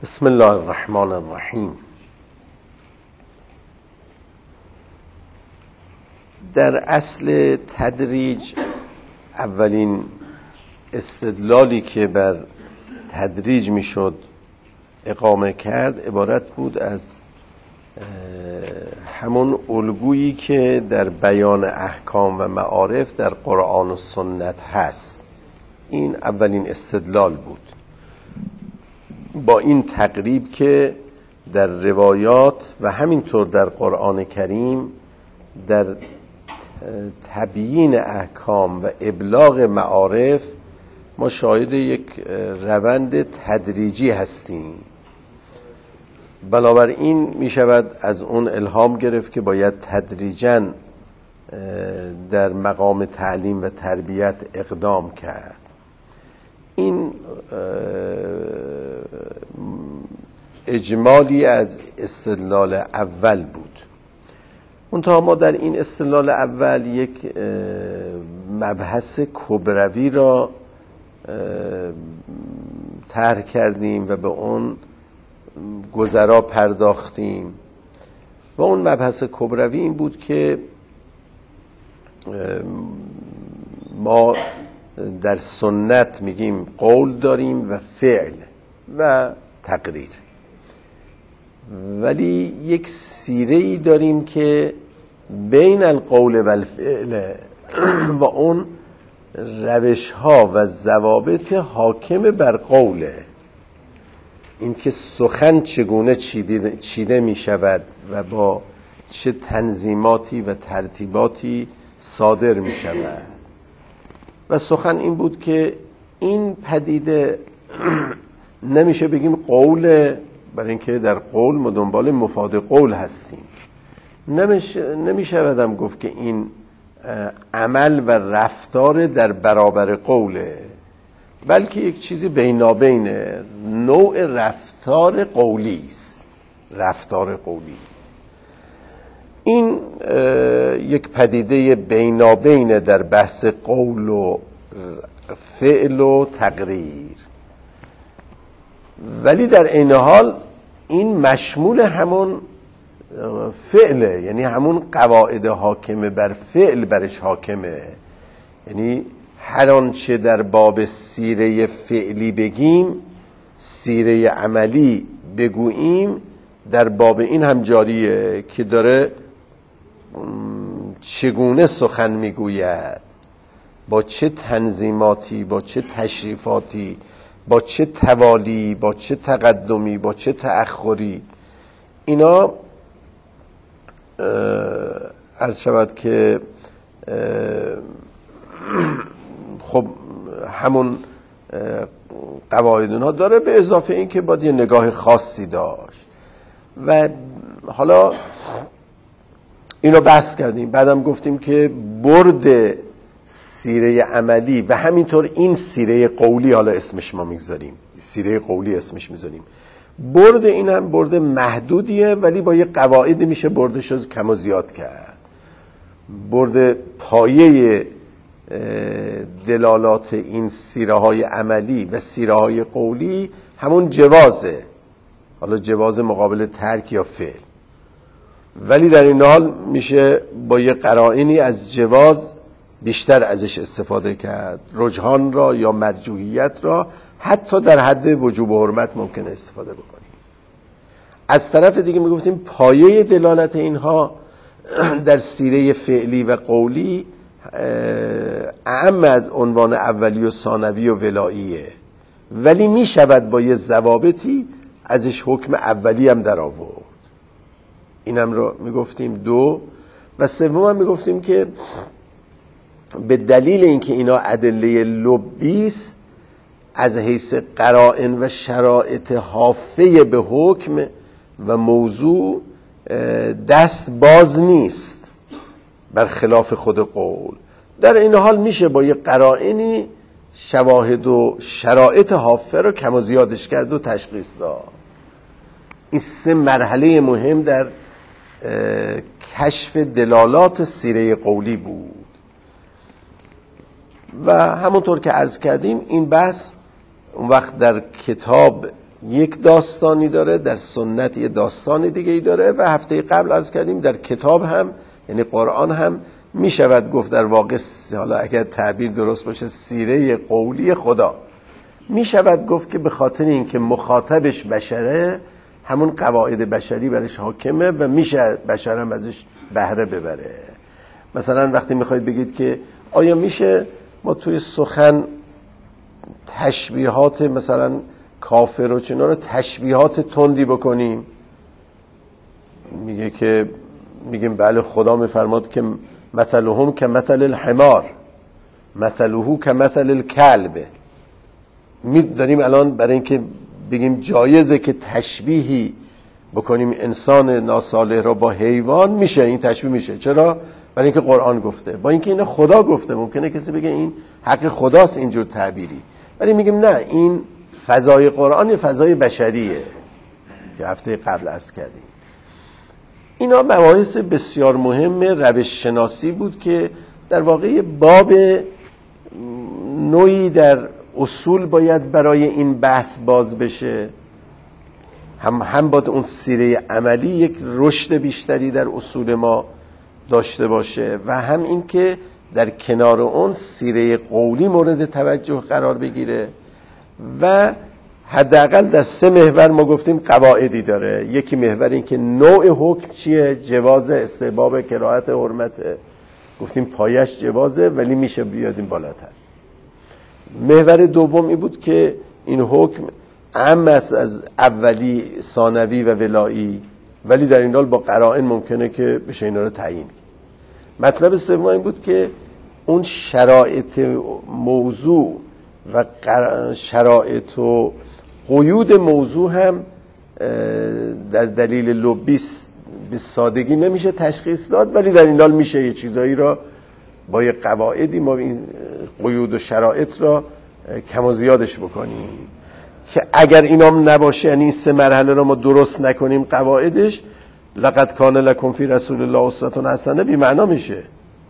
بسم الله الرحمن الرحیم. در اصل تدریج اولین استدلالی که بر تدریج میشد اقامه کرد عبارت بود از همون الگویی که در بیان احکام و معارف در قرآن و سنت هست. این اولین استدلال بود، با این تقریب که در روایات و همینطور در قرآن کریم در تبیین احکام و ابلاغ معارف ما شاهد یک روند تدریجی هستیم. بنابراین می شود از اون الهام گرفت که باید تدریجاً در مقام تعلیم و تربیت اقدام کرد. این اجمالی از استدلال اول بود. منتها ما در این استدلال اول یک مبحث کبروی را طرح کردیم و به اون گذرا پرداختیم و اون مبحث کبروی این بود که ما در سنت میگیم قول داریم و فعل و تقریر، ولی یک سیره‌ای داریم که بین القول و الفعل و اون روش‌ها و ضوابط حاکم بر قوله. این که سخن چگونه چیده می شود و با چه تنظیماتی و ترتیباتی صادر می شود. و سخن این بود که این پدیده نمیشه بگیم قول، برای اینکه در قول ما دنبال مفاد قول هستیم. نمیشه بدم گفت که این عمل و رفتار در برابر قوله، بلکه یک چیزی بینابینه، نوع رفتار قولی است. رفتار قولی است. این یک پدیده بینابینه در بحث قول و فعل و تقریر، ولی در عین حال این مشمول همون فعله، یعنی همون قواعد حاکمه بر فعل برش حاکمه. یعنی هر آنچه در باب سیره فعلی بگیم، سیره عملی بگوییم، در باب این هم جاریه که داره چگونه سخن میگوید، با چه تنظیماتی، با چه تشریفاتی، با چه توالی، با چه تقدمی، با چه تأخری. اینا عرض شود که خب همون قواعد اونها داره، به اضافه این که باید یه نگاه خاصی داشت. و حالا اینو بحث کردیم، بعدم گفتیم که برد سیره عملی و همینطور این سیره قولی، حالا اسمش ما میگذاریم سیره قولی اسمش میذاریم، برد این هم برد محدودیه، ولی با یه قواعد میشه بردش رو کم و زیاد کرد. برد پایه دلالات این سیره های عملی و سیره های قولی همون جوازه، حالا جواز مقابل ترک یا فعل، ولی در این حال میشه با یه قرائنی از جواز بیشتر ازش استفاده کرد. رجحان را یا مرجوحیت را حتی در حد وجوب و حرمت ممکنه استفاده بکنیم. از طرف دیگه میگفتیم پایه دلالت اینها در سیره فعلی و قولی اعم از عنوان اولی و ثانوی و ولاییه، ولی میشود با یه ضوابطی ازش حکم اولی هم در آورد. اینم رو میگفتیم دو. و سوم هم میگفتیم که به دلیل اینکه اینا ادله لبی است، از حیث قرائن و شرایط حافه به حکم و موضوع دست باز نیست، برخلاف خود قول. در این حال میشه با یه قرائنی شواهد و شرایط حافه رو کم و زیادش کرد و تشخیص داد. این سه مرحله مهم در کشف دلالات سیره قولی بود. و همونطور که عرض کردیم این بحث اون وقت در کتاب یک داستانی داره، در سنت یه داستانی دیگه ای داره و هفته قبل عرض کردیم در کتاب هم یعنی قرآن هم می شود گفت در واقع، حالا اگر تعبیر درست باشه، سیره قولی خدا. می شود گفت که به خاطر اینکه مخاطبش بشره، همون قواعد بشری برش حاکمه و میشه بشر هم ازش بهره ببره. مثلا وقتی میخواید بگید که آیا میشه ما توی سخن تشبیهات مثلا کافر و چنا رو تشبیهات تندی بکنیم، میگه که میگیم بله، خدا میفرماد که مثلهم که مثل الحمار مثله که مثل الکلب. داریم الان برای اینکه بگیم جایزه که تشبیهی بکنیم انسان ناصالح را با حیوان، میشه این تشبیه میشه. چرا؟ برای اینکه قرآن گفته، با اینکه این خدا گفته. ممکنه کسی بگه این حق خداست اینجور تعبیری، ولی میگیم نه، این فضای قرآن یه فضای بشریه که هفته قبل عرض کردیم. اینا مباحث بسیار مهم روش شناسی بود که در واقع باب نوعی در اصول باید برای این بحث باز بشه. هم باید اون سیره عملی یک رشد بیشتری در اصول ما داشته باشه و هم این که در کنار اون سیره قولی مورد توجه قرار بگیره. و حداقل در 3 محور ما گفتیم قواعدی داره. یکی محور این که نوع حکم چیه، جواز استحباب کراهت حرمته، گفتیم پایش جوازه ولی میشه بیادیم بالاتر. محور دوم این بود که این حکم عام است از اولی، ثانوی و ولایی، ولی در این حال با قرائن ممکنه که بشه اینا رو تعیین. مطلب سوم این بود که اون شرایط موضوع و شرایط و قیود موضوع هم در دلیل لبی به سادگی نمیشه تشخیص داد، ولی در این حال میشه یه چیزایی را با یه قواعدی ما این قیود و شرایط را کم و زیادش بکنیم که اگر اینام نباشه، یعنی این 3 مرحله رو ما درست نکنیم قواعدش، لقد کان لکم فی رسول الله اسوة حسنه بی معنا میشه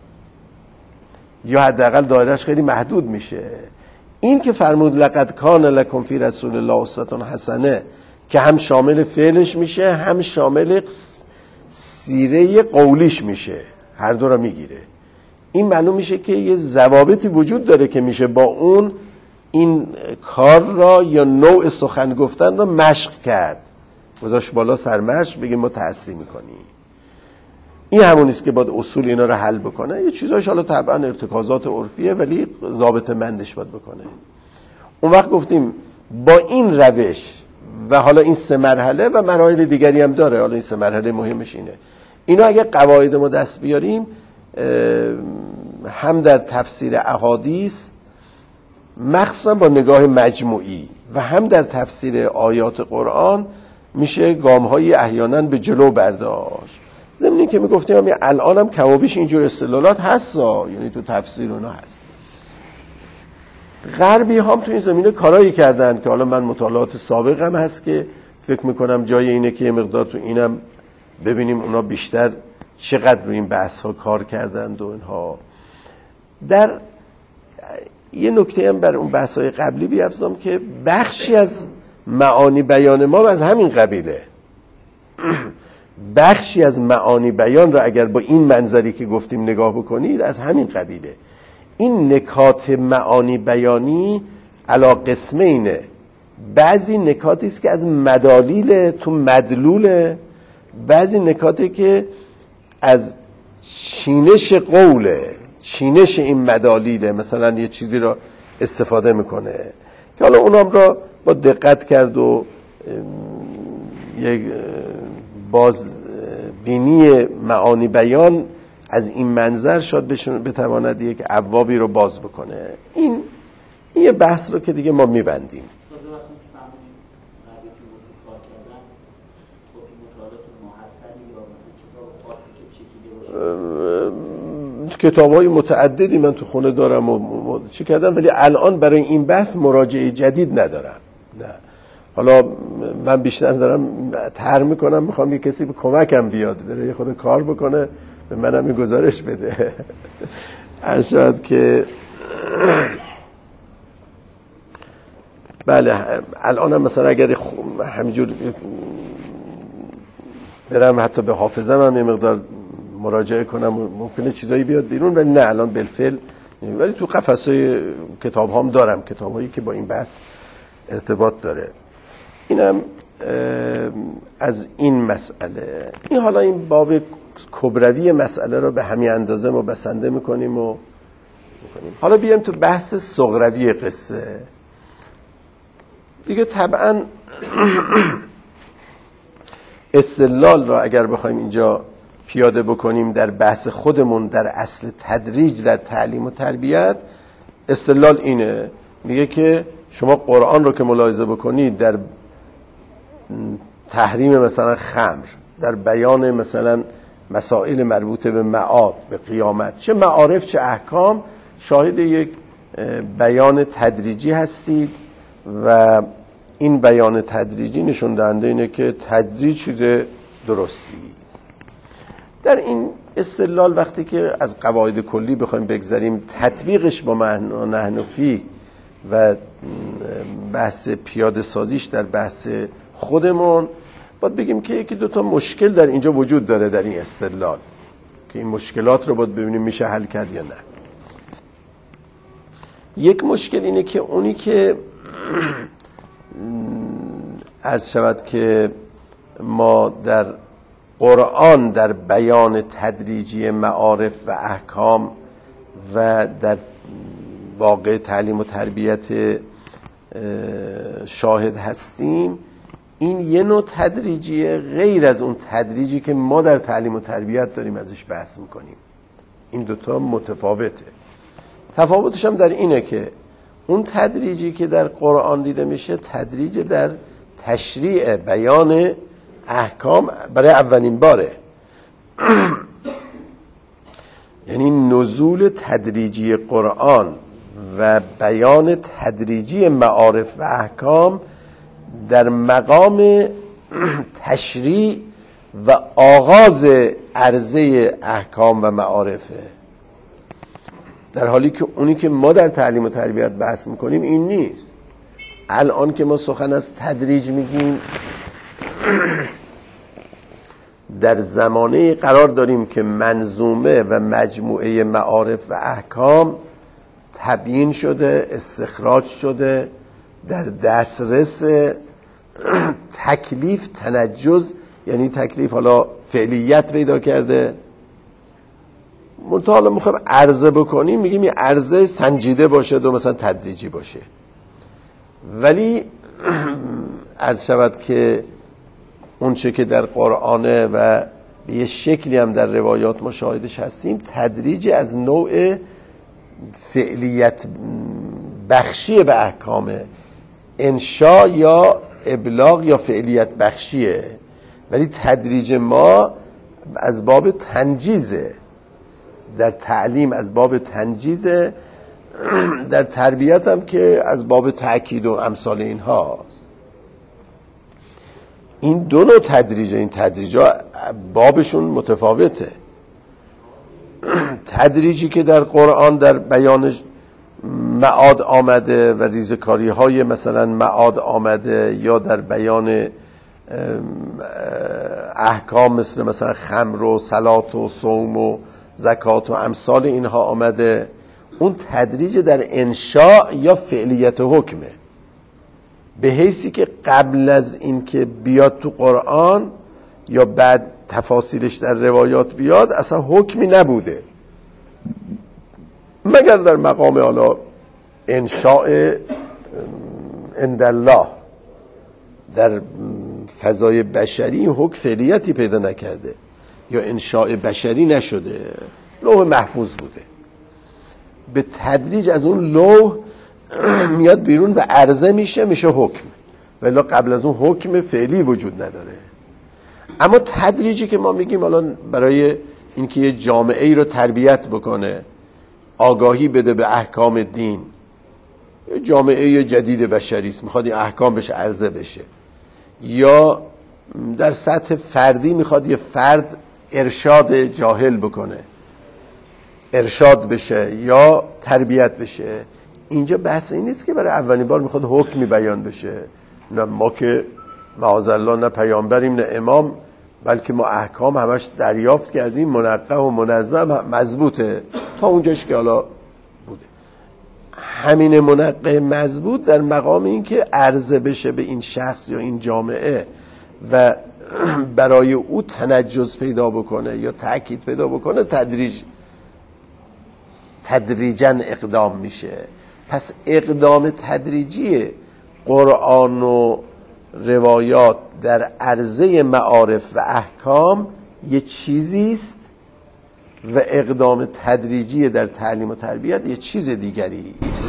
یا حداقل دایرهش خیلی محدود میشه. این که فرمود لقد کان لکم فی رسول الله اسوة حسنه که هم شامل فعلش میشه هم شامل سیره قولیش میشه، هر دو را میگیره. این معلوم میشه که یه ضوابطی وجود داره که میشه با اون این کار را یا نوع سخن گفتن را مشق کرد، گذاشت بالا سرمشق، بگیم ما تحصیل میکنیم. این همونیست که باید اصول اینا رو حل بکنه. یه چیزایش حالا طبعا ارتکازات عرفیه ولی ضابط مندش باید بکنه. اون وقت گفتیم با این روش و حالا این 3 مرحله و مراحل دیگری هم داره، حالا این 3 مرحله مهمش اینه، اینا اگه قواعد ما دست بیاریم، هم در تفسیر احادیث مخصوصا با نگاه مجموعی و هم در تفسیر آیات قرآن میشه گام‌های احیانا به جلو برداشت. ضمن این که میگفتیم همین الان هم کم و بیش اینجور استدلالات هست، یعنی تو تفسیر اونا هست. غربی هم تو این زمینه کارایی کردن که حالا من مطالعات سابقم هست که فکر میکنم جای اینه که یه مقدار تو اینم ببینیم اونا بیشتر چقدر روی این بحث ها کار کردند و اینها. در یه نکته هم بر اون بحث های قبلی بیافزام که بخشی از معانی بیان ما از همین قبیله. بخشی از معانی بیان را اگر با این منظری که گفتیم نگاه بکنید از همین قبیله. این نکات معانی بیانی علا قسمینه. بعضی نکاتی است که از مدالیل تو مدلوله، بعضی نکاتی که از چینش قوله، چینش این مدالیله، مثلا یه چیزی را استفاده میکنه که حالا اونام را با دقت کرد و یک بازبینی معانی بیان از این منظر شاید بتواند یک ابوابی رو باز بکنه. این یه بحث رو که دیگه ما میبندیم. کتاب‌های متعددی من تو خونه دارم و چی کردم، ولی الان برای این بحث مراجعه جدید ندارم. نه، حالا من بیشتر دارم طرح میکنم، میخوام یه کسی به کمکم بیاد بره یه خود کار بکنه، به منم یه گزارش بده. عرض شد که بله الان هم مثلا اگر همینجور برم حتی به حافظم هم یه مقدار مراجعه کنم ممکنه چیزایی بیاد بیرون، ولی نه الان بالفعل، ولی تو قفسه کتاب هام دارم کتاب هایی که با این بحث ارتباط داره. اینم از این مسئله. این حالا این باب کبروی مسئله رو به همین اندازه ما بسنده میکنیم. حالا بیایم تو بحث صغروی قصه دیگه. طبعا استدلال را اگر بخوایم اینجا پیاده بکنیم در بحث خودمون در اصل تدریج در تعلیم و تربیت، استدلال اینه، میگه که شما قرآن رو که ملاحظه بکنید در تحریم مثلا خمر، در بیان مثلا مسائل مربوطه به معاد، به قیامت، چه معارف چه احکام، شاهد یک بیان تدریجی هستید و این بیان تدریجی نشون دهنده اینه که تدریج چیز درستی است. در این استدلال وقتی که از قواعد کلی بخوایم بگذاریم، تطبیقش با نحنفی و بحث پیاده سازیش در بحث خودمون، باید بگیم که یکی دوتا مشکل در اینجا وجود داره در این استدلال که این مشکلات رو باید ببینیم میشه حل کرد یا نه. یک مشکل اینه که اونی که عرض شود که ما در قرآن در بیان تدریجی معارف و احکام و در واقع تعلیم و تربیت شاهد هستیم، این یه نوع تدریجیه غیر از اون تدریجی که ما در تعلیم و تربیت داریم ازش بحث میکنیم. این دوتا متفاوته. تفاوتش هم در اینه که اون تدریجی که در قرآن دیده میشه تدریج در تشریع بیان احکام برای اولین باره. یعنی نزول تدریجی قرآن و بیان تدریجی معارف و احکام در مقام تشریع و آغاز عرضه احکام و معارفه، در حالی که اونی که ما در تعلیم و تربیت بحث میکنیم این نیست. الان که ما سخن از تدریج میگیم در زمانه قرار داریم که منظومه و مجموعه معارف و احکام تبیین شده، استخراج شده، در دسترس تکلیف تنجز، یعنی تکلیف حالا فعلیت پیدا کرده. منتها حالا میخوایم عرضه بکنیم، میگیم این عرضه سنجیده باشه و مثلا تدریجی باشه. ولی عرض شود که اون چه که در قرآنه و به یه شکلی هم در روایات مشاهدش هستیم، تدریج از نوع فعلیت بخشی به احکام، انشاء یا ابلاغ یا فعلیت بخشیه، ولی تدریج ما از باب تنجیزه. در تعلیم از باب تنجیزه، در تربیت هم که از باب تأکید و امثال اینهاست. این دو نوع تدریج، این تدریجا بابشون متفاوته. تدریجی که در قرآن در بیان معاد آمده و ریزکاری های مثلا معاد آمده، یا در بیان احکام مثلا خمر و صلات و صوم و زکات و امثال اینها آمده، اون تدریج در انشاء یا فعلیت حکمه، به حیثی که قبل از این که بیاد تو قرآن یا بعد تفاصیلش در روایات بیاد اصلا حکمی نبوده، مگر در مقام حالا انشاء عندالله. در فضای بشری حکم فعلیتی پیدا نکرده یا انشاء بشری نشده، لوح محفوظ بوده. به تدریج از اون لوح میاد بیرون و عرضه میشه حکم، ولی قبل از اون حکم فعلی وجود نداره. اما تدریجی که ما میگیم الان برای اینکه یه جامعه ای رو تربیت بکنه، آگاهی بده به احکام دین، یه جامعه جدید بشری است، میخواد این احکام بشه عرضه بشه، یا در سطح فردی میخواد یه فرد ارشاد جاهل بکنه، ارشاد بشه یا تربیت بشه، اینجا بحث این نیست که برای اولین بار میخواد حکمی بیان بشه. نه ما که معاذالله نه پیامبریم نه امام، بلکه ما احکام همش دریافت کردیم، منقح و منظم مضبوطه تا اونجاش که حالا بوده. همین منقح مضبوط در مقام این که عرضه بشه به این شخص یا این جامعه و برای او تنجز پیدا بکنه یا تأکید پیدا بکنه، تدریجاً اقدام میشه. پس اقدام تدریجی قرآن و روایات در عرضه معارف و احکام یه چیزیست و اقدام تدریجی در تعلیم و تربیت یه چیز دیگری است.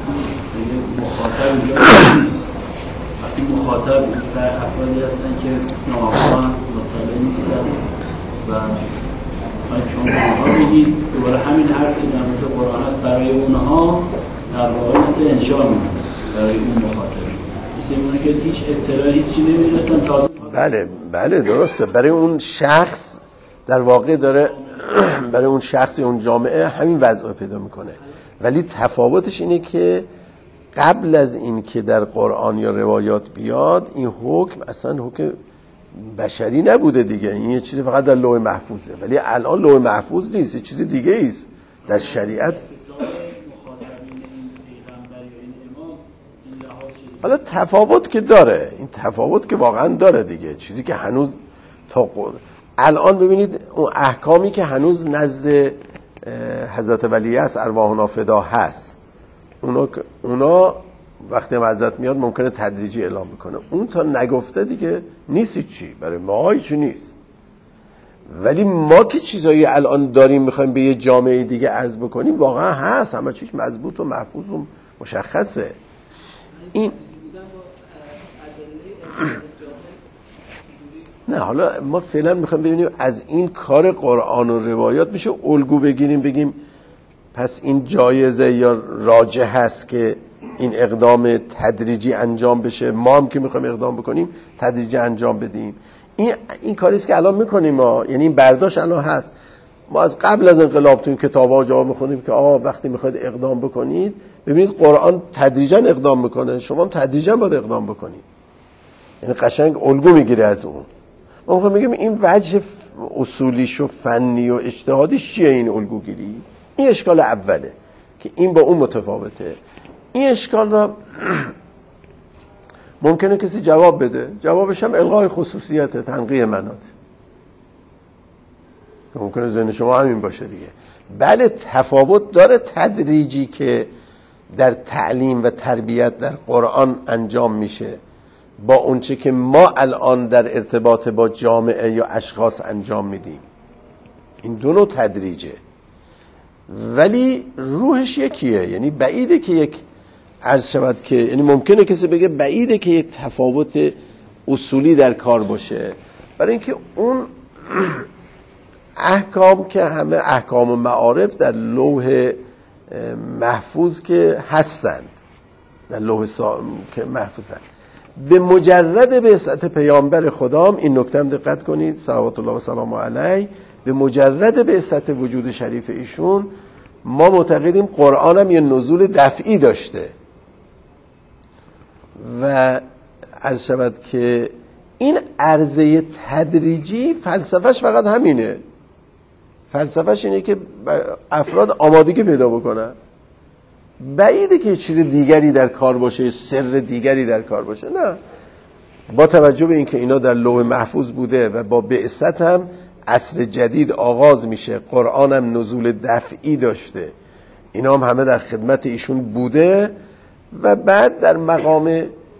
مخاطب افرادی هستن که ناآگاه مطلع نیستن و شما اونها بگید دوباره همین حرف که در مورد قرآن هست برای اونها در واقع مثل انشاء میکنه برای اون مخاطب، مثل اونه که هیچ اطلاع هیچی نمیرسن تازه. بله درسته. برای اون شخص در واقع داره برای اون شخص یا اون جامعه همین وضع پیدا میکنه، ولی تفاوتش اینه که قبل از این که در قرآن یا روایات بیاد این حکم اصلا حکم بشری نبوده دیگه، این یه چیزی فقط در لوح محفوظه، ولی الان لوح محفوظ نیست، یه چیز دیگه ایست در شریعت. حالا تفاوت که داره، این تفاوت که واقعا داره دیگه، چیزی که هنوز تا الان ببینید اون احکامی که هنوز نزد حضرت ولی است ارواحنا فدا هست، اونا وقتی معذرت میاد ممکنه تدریجی اعلام بکنه، اون تا نگفته دیگه نیست چی، برای ما هیچی نیست. ولی ما که چیزایی الان داریم میخوایم به یه جامعه دیگه عرض بکنیم واقعا هست، همه چیز مضبوط و محفوظ و مشخصه. این نه، حالا ما فعلا میخوایم ببینیم از این کار قرآن و روایات میشه الگو بگیریم بگیم پس این جایزه یا راجح هست که این اقدام تدریجی انجام بشه، ما هم که میخوایم اقدام بکنیم تدریجی انجام بدیم. این کاری است که الان میکنیم ما، یعنی این برداشت الان هست. ما از قبل از انقلاب تو این کتاب‌ها جا میخونیم که آقا وقتی میخواید اقدام بکنید ببینید قرآن تدریجا اقدام میکنه، شما هم تدریجا باید اقدام بکنید، یعنی قشنگ الگو میگیره از اون. ما میخوایم بگیم این وجه اصولیش و فنی و اجتهادیش چیه این الگوگیری؟ این اشکال اوله که این با اون متفاوته. این اشکال را ممکنه کسی جواب بده، جوابش هم الغای خصوصیت، تنقیه منات، ممکنه ذهن شما همین باشه دیگه. بله تفاوت داره تدریجی که در تعلیم و تربیت در قرآن انجام میشه با اونچه که ما الان در ارتباط با جامعه یا اشخاص انجام میدیم، این دو نوع تدریجه، ولی روحش یکیه. یعنی بعیده که یک عرض شود که، یعنی ممکنه کسی بگه بعیده که یک تفاوت اصولی در کار باشه، برای اینکه اون احکام که همه احکام و معارف در لوح محفوظ که هستند، در لوح که محفوظند، به مجرد بعثت پیامبر خدا، این نکته هم دقت کنید صلوات الله و سلام علیه، به مجرد بعثت وجود شریف ایشون ما معتقدیم قرآن هم یه نزول دفعی داشته و عرض شود که این عرضه تدریجی فلسفهش فقط همینه، فلسفهش اینه که افراد آمادگی پیدا بکنن. بعیده که چیز دیگری در کار باشه، سر دیگری در کار باشه. نه، با توجه به اینکه اینا در لوح محفوظ بوده و با بعثت هم عصر جدید آغاز میشه، قرآن هم نزول دفعی داشته، اینا هم همه در خدمت ایشون بوده و بعد در مقام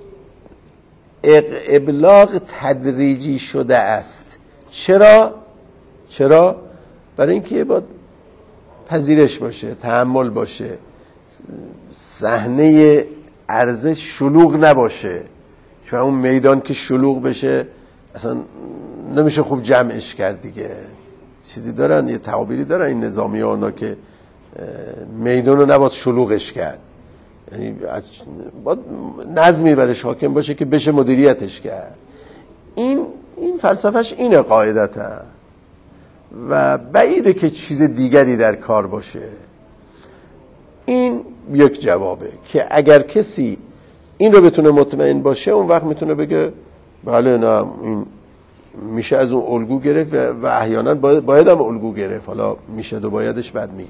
ابلاغ تدریجی شده است. چرا؟ برای اینکه باید پذیرش باشه، تحمل باشه، صحنه عرضه شلوغ نباشه، چون اون میدان که شلوغ بشه اصلا نمیشه خوب جمعش کرد دیگه. چیزی دارن، یه تعابیری دارن این نظامی ها اونا که میدان رو نباید شلوغش کرد، یعنی باید نظمی برش حاکم باشه که بشه مدیریتش کرد. این فلسفهش اینه قاعدتا و بعیده که چیز دیگری در کار باشه. این یک جوابه که اگر کسی این رو بتونه مطمئن باشه اون وقت میتونه بگه بله نه این میشه از اون الگو گرفت و احیانا باید هم الگو گرفت. حالا میشه و بایدش بعد میگیم.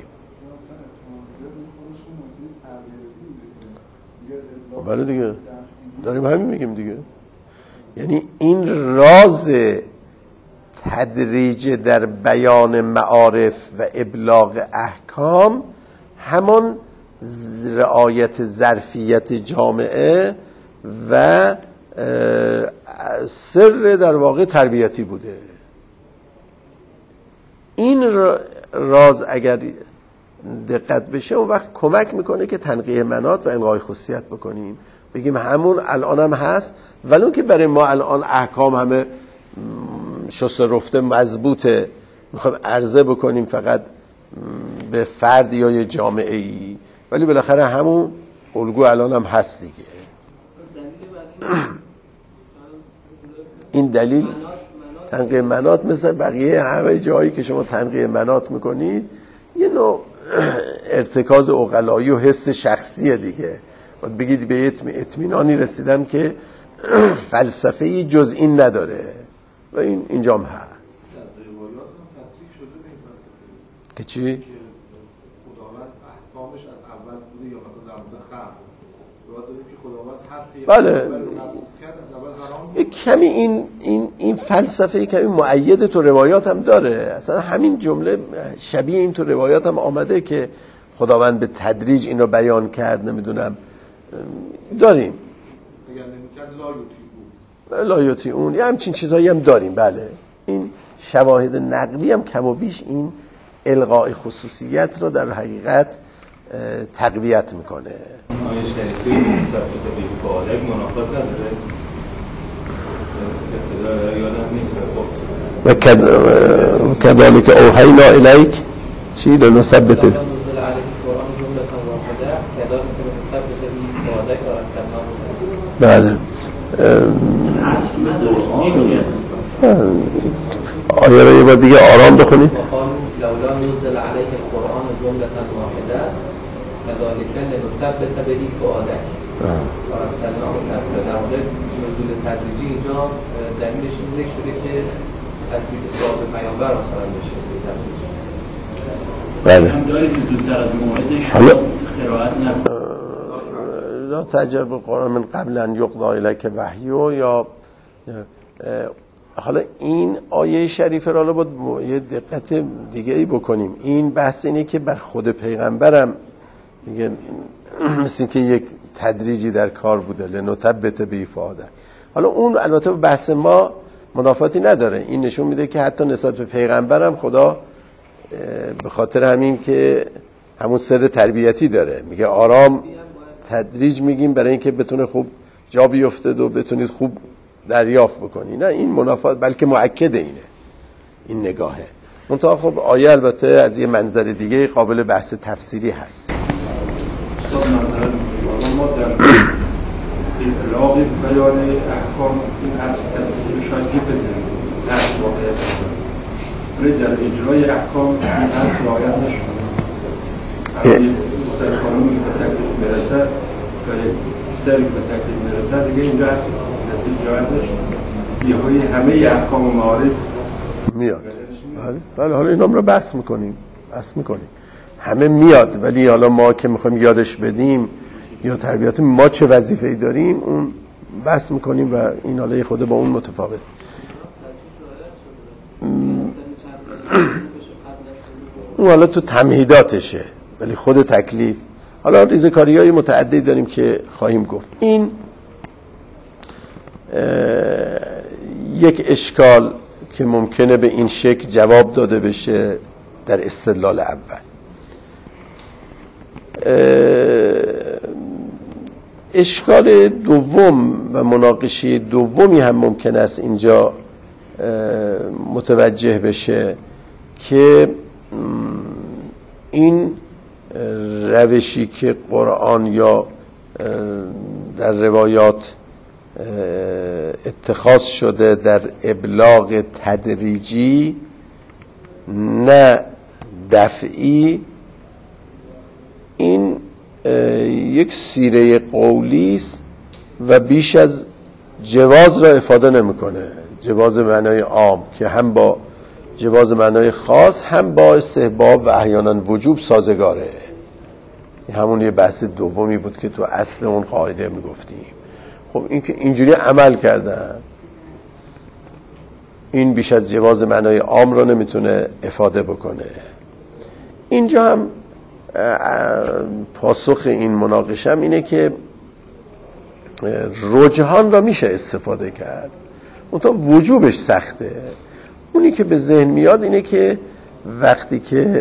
بله دیگه داریم همین میگیم دیگه. یعنی این راز تدریج در بیان معارف و ابلاغ احکام همان رعایت ظرفیت جامعه و سر در واقع تربیتی بوده. این راز اگر دقت بشه اون وقت کمک میکنه که تنقیح مناط و الغای خصوصیت بکنیم، بگیم همون الان هم هست ولون که برای ما الان احکام همه شسته رفته مضبوطه، میخوایم عرضه بکنیم فقط به فرد یا یه جامعه ای، ولی بالاخره همون الگو الان هم هست دیگه. این دلیل تنقیح مناط مثل بقیه همه جایی که شما تنقیح مناط میکنید یه نوع ارتکاز عقلایی و حس شخصیه دیگه. باید بگید به اطمینانی رسیدم که فلسفه‌ای جز این نداره و این اینجام هست. که چی؟ خداوند احکامش از اول بوده یا مثلا در مورد خلق که خداوند هر کمی این فلسفه کمی مؤید تو روایات هم داره. اصلا همین جمله شبیه این تو روایات هم آمده که خداوند به تدریج این رو بیان کرد. نمیدونم داریم لا یطیعون یا همچین چیزایی هم داریم. بله این شواهد نقلی هم کم و بیش این الغای خصوصیت رو در حقیقت تقویت میکنه. آیه شریفه مصطفی به فعالک منافات نداره؟ و کذالک اوحینا الیک چی لنثبت بله آیه رو یه بار دیگه آرام بخونید. لولا نزل علیک القرآن جملة واحدة كذلك لنثبت به فؤادک در مورد نزول تدریجی اینجا دلیلش این شده که تصدیق صحابه پیامبر مثلا بشه. بله هم داری که زودتر از موعدش قرائت نکنه. لا تعجل بالقرآن من قبل ان یقضی الیک وحیه. یا حالا این آیه شریفه را باید یه دقت دیگه ای بکنیم. این بحث اینه که بر خود پیغمبرم میگه مثل که یک تدریجی در کار بوده لنثبت به فؤاده. حالا اون البته بحث ما منافاتی نداره. این نشون میده که حتی نسبت به پیغمبرم خدا به خاطر همین که همون سر تربیتی داره میگه آرام تدریج میگیم برای اینکه بتونه خوب جا بیفته و بتونید خوب دریافت بکنی. نه این منافات بلکه مؤکد اینه این نگاهه. منتها خب آیه البته از یه منظر دیگه قابل بحث تفسیری هست. ما در ابلاغ بیان احکام این اصل تدریج شاید بپذیریم هست واقعیت ولی در اجرای احکام این اصل رعایت نشده. در قانونی به تکلیف برسه و سری به تکلیف برسه دیگه اینجا هست نتیجه رعایت نشده. یهویی همه احکام و معارف میاد. بله حالا اینام رو بحث میکنیم همه میاد، ولی حالا ما که میخوایم یادش بدیم یا تربیت ما چه وظیفه‌ای داریم اون بحث میکنیم و این حالا خود با اون متفاوت. اون حالا تو تمهیداتشه، ولی خود تکلیف حالا ریزکاری‌های متعددی داریم که خواهیم گفت. این یک اشکال که ممکنه به این شکل جواب داده بشه در استدلال اول. اشکال دوم و مناقشه دومی هم ممکن است اینجا متوجه بشه که این روشی که قرآن یا در روایات اتخاذ شده در ابلاغ تدریجی نه دفعی، این یک سیره قولی است و بیش از جواز را افاده نمیکنه. جواز معنای عام که هم با جواز معنای خاص هم با استحباب و احیانا وجوب سازگاره. همون یه بحث دومی بود که تو اصل اون قاعده میگفتیم. خب این که اینجوری عمل کردن، این بیش از جواز معنای عام را نمیتونه افاده بکنه. اینجا هم پاسخ این مناقشه هم اینه که رجحان را میشه استفاده کرد، منتها وجوبش سخته. اونی که به ذهن میاد اینه که وقتی که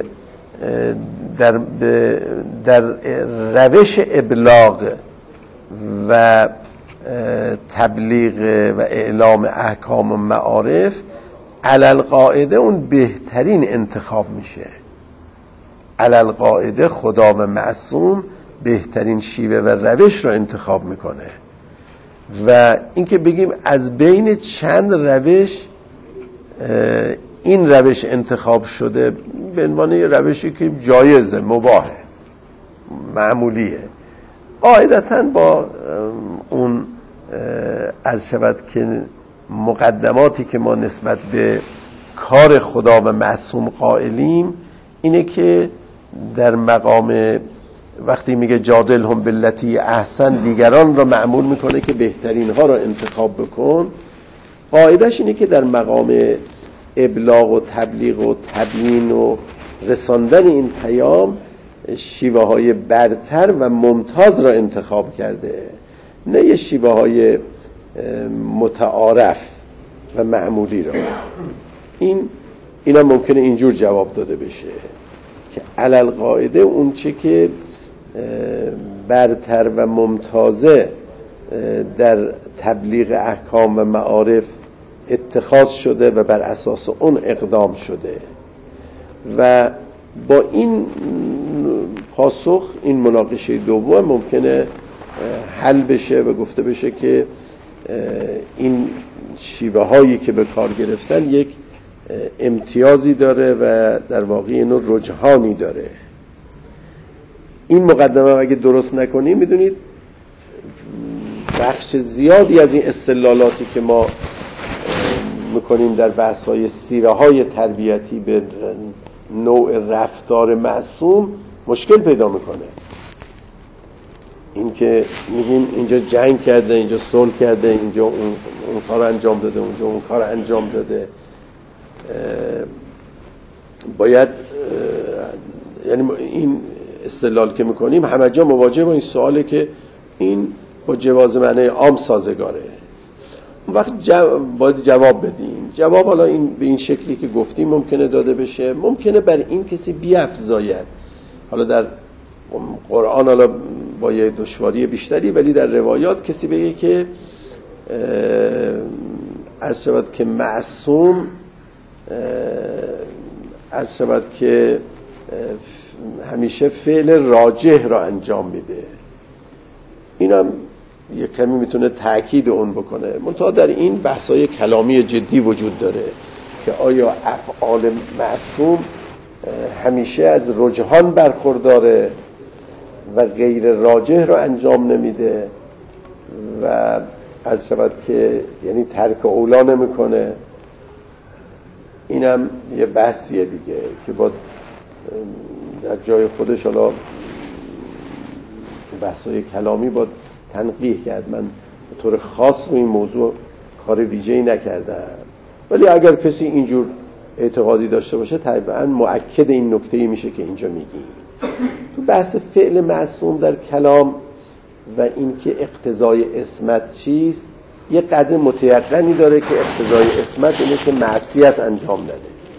در روش ابلاغ و تبلیغ و اعلام احکام و معارف علل قاعده اون بهترین انتخاب میشه. علل قاعده خدا و معصوم بهترین شیوه و روش رو انتخاب میکنه و اینکه بگیم از بین چند روش این روش انتخاب شده به عنوان یه روشی که جایزه، مباهه، معمولیه، قاعدتاً با اون عرض شود که مقدماتی که ما نسبت به کار خدا و معصوم قائلیم اینه که در مقام وقتی میگه جادلهم باللتی احسن دیگران را مأمور میکنه که بهترین ها را انتخاب بکن، قاعدش اینه که در مقام ابلاغ و تبلیغ و تبیین و رساندن این پیام شیوه های برتر و ممتاز را انتخاب کرده، نه یه شیوه های متعارف و معمولی را. اینا ممکنه اینجور جواب داده بشه که علل قاعده اون چه که برتر و ممتازه در تبلیغ احکام و معارف اتخاذ شده و بر اساس اون اقدام شده و با این پاسخ این مناقشه دوم ممکنه حل بشه و گفته بشه که این شیوه هایی که به کار گرفتن یک امتیازی داره و در واقع اینو رجحانی داره. این مقدمه اگه درست نکنیم میدونید بخش زیادی از این استدلالاتی که ما میکنیم در بحث‌های سیره‌های تربیتی به نوع رفتار معصوم مشکل پیدا میکنه. این که میگیم اینجا جنگ کرده، اینجا صلح کرده، اینجا اون کار انجام داده، اونجا اون کار انجام داده، باید یعنی این استدلال که میکنیم همه جا مواجه با این سواله که این با جواز معنی عام سازگاره. اون وقت باید جواب بدیم. جواب حالا این به این شکلی که گفتیم ممکنه داده بشه، ممکنه بر این کسی بیفزاید. حالا در قرآن حالا با یه دشواری بیشتری، ولی در روایات کسی بگه که عرض شود که معصوم عرض شود که همیشه فعل راجح را انجام میده، اینم یک کمی میتونه تأکید اون بکنه. منتها در این بحثای کلامی جدی وجود داره که آیا افعال معصوم همیشه از رجحان برخورداره و غیر راجح را انجام نمیده و عرض شود که یعنی ترک اولا نمیکنه. اینم یه بحثیه دیگه که با در جای خودش حالا بحثای کلامی با تنقیح کرد. من به طور خاص رو این موضوع کار ویژه‌ای نکردم، ولی اگر کسی اینجور اعتقادی داشته باشه طبعا مؤکد این نکته‌ای میشه که اینجا میگیم. تو بحث فعل معصوم در کلام و اینکه اقتضای عصمت چیست، یه قدر متیقنی داره که اقتضای عصمت اینه که معصیت انجام نده.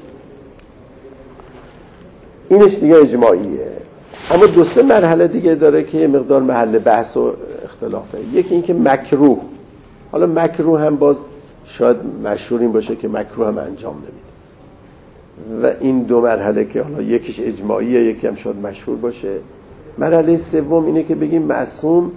اینش دیگه اجماعیه. اما دو سه مرحله دیگه داره که یه مقدار محل بحث و اختلافه. یکی این که مکروه، حالا مکروه هم باز شاید مشهور این باشه که مکروه هم انجام نمیده و این دو مرحله که حالا یکیش اجماعیه یکی هم شاید مشهور باشه. مرحله سوم اینه که بگیم معصوم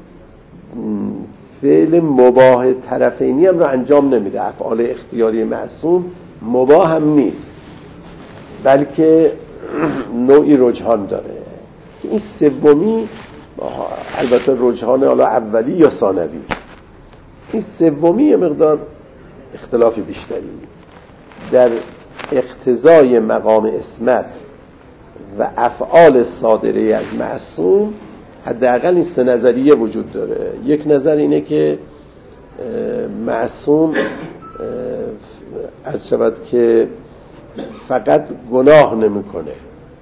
فعل مباح طرفینی هم رو انجام نمیده. افعال اختیاری معصوم مباح هم نیست بلکه نوعی رجحان داره که این سومی البته رجحان حالا اولی یا ثانوی. این سومی یه مقدار اختلاف بیشتری است در اقتضای مقام عصمت و افعال صادره از معصوم. حداقل این سه نظریه وجود داره. یک نظر اینه که معصوم عرض شود که فقط گناه نمیکنه.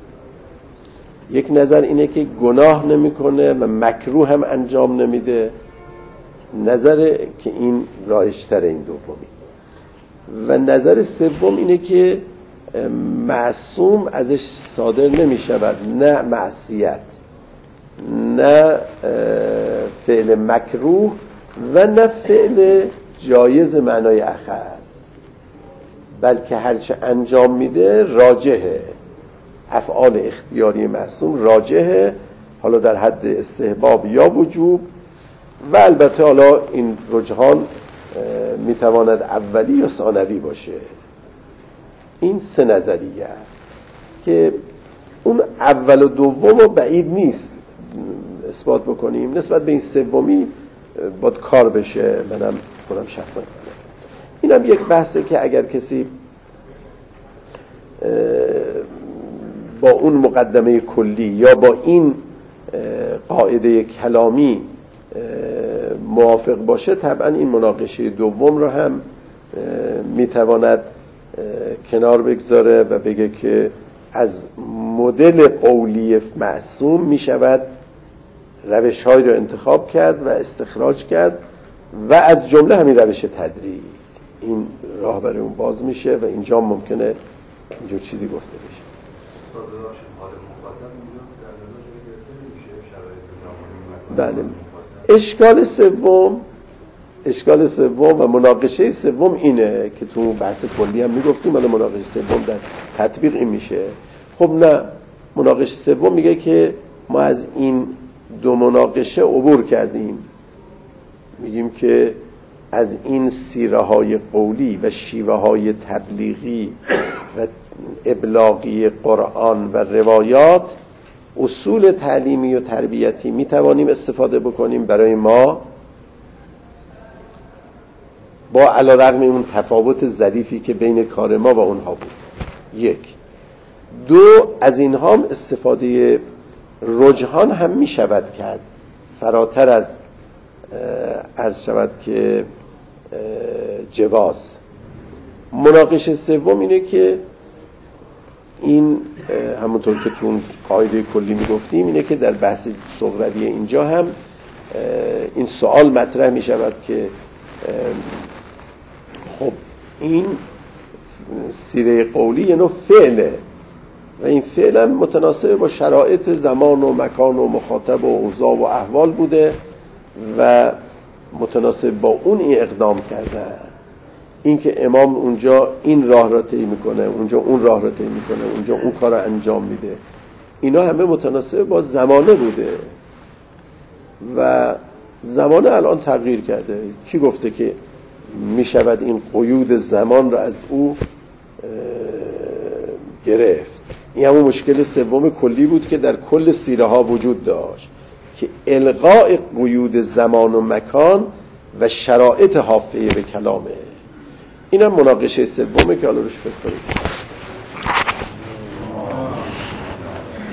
یک نظر اینه که گناه نمیکنه و مکروه هم انجام نمیده. نظر که این رایج‌تر این دومی. و نظر سوم اینه که معصوم ازش صادر نمیشود نه معصیت، نه فعل مکروه و نه فعل جایز معنای اخذ، بلکه هرچه انجام میده راجحه. افعال اختیاری معصوم راجحه، حالا در حد استحباب یا وجوب. و البته حالا این رجحان میتواند اولی یا ثانوی باشه. این سه نظریه است که اون اول و دوم رو بعید نیست اثبات بکنیم. نسبت به این سومی باید کار بشه. منم خودم شخصا کنم. اینم یک بحثه که اگر کسی با اون مقدمه کلی یا با این قاعده کلامی موافق باشه، طبعا این مناقشه دوم رو هم میتواند کنار بگذاره و بگه که از مدل قولی معصوم میشود روش‌هایی رو انتخاب کرد و استخراج کرد و از جمله همین روش تدریج. این راه برای اون باز میشه و اینجا ممکنه اینجور چیزی گفته بشه. بله. اشکال سوم و مناقشه سوم اینه که تو بحث کلی هم میگفتیم، ولی مناقشه سوم در تطبیق این میشه. خب نه، مناقشه سوم میگه که ما از این دو مناقشه عبور کردیم. میگیم که از این سیره های قولی و شیوه های تبلیغی و ابلاغی قرآن و روایات، اصول تعلیمی و تربیتی میتوانیم استفاده بکنیم برای ما، با علیرغم اون تفاوت ظریفی که بین کار ما و اونها بود. یک. دو، از اینها هم استفاده رجحان هم می شود کرد، فراتر از عرض شود که جواز. مناقشه سوم اینه که این همونطور که تو قاعده کلی می گفتیم، اینه که در بحث صغروی اینجا هم این سوال مطرح می شود که خب این سیره قولی یه نوع فعله و این فعل هم متناسب با شرایط زمان و مکان و مخاطب و اوضاع و احوال بوده و متناسب با اون این اقدام کردن. این که امام اونجا این راه را طی میکنه، اونجا اون راه را طی میکنه، اونجا اون کار را انجام میده، اینا همه متناسب با زمانه بوده و زمانه الان تغییر کرده. کی گفته که میشود این قیود زمان را از او گرفت؟ این همون مشکل سوم کلی بود که در کل سیره ها وجود داشت، که الغاء قیود زمان و مکان و شرایط حافظه به کلامه. اینم مناقشه سومه که حالا روش فکر کنید.